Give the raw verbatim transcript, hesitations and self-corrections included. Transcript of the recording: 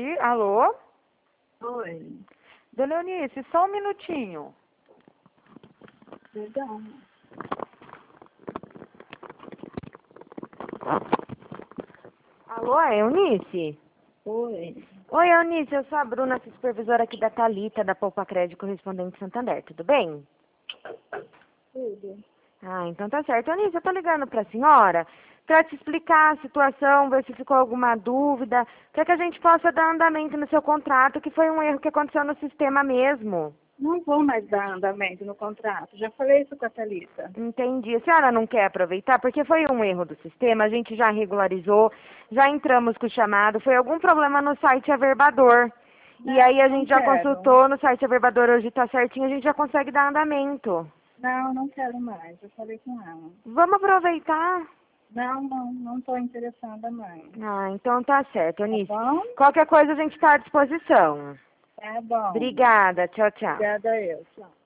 tarde. Alô? Oi. Dona Eunice, só um minutinho. Legal. Alô, é Eunice? Oi. Oi, Eunice, eu sou a Bruna, supervisora aqui da Thalita, da Poupa Crédito Correspondente Santander, tudo bem? Tudo. Ah, então tá certo. Eunice, eu tô ligando pra senhora pra te explicar a situação, ver se ficou alguma dúvida, pra que a gente possa dar andamento no seu contrato, que foi um erro que aconteceu no sistema mesmo. Não vou mais dar andamento no contrato. Já falei isso com a Thalita. Entendi. A senhora não quer aproveitar? Porque foi um erro do sistema, a gente já regularizou, já entramos com o chamado, foi algum problema no site Averbador. E Não, aí a não gente já quero. consultou no site Averbador, hoje tá certinho, a gente já consegue dar andamento. Não, não quero mais. Eu falei com ela. Vamos aproveitar? Não, não, não estou interessada mais. Ah, então tá certo, Tá Eunice. bom? Qualquer coisa a gente está à disposição. Tá bom. Obrigada, tchau, tchau. Obrigada eu. Tchau.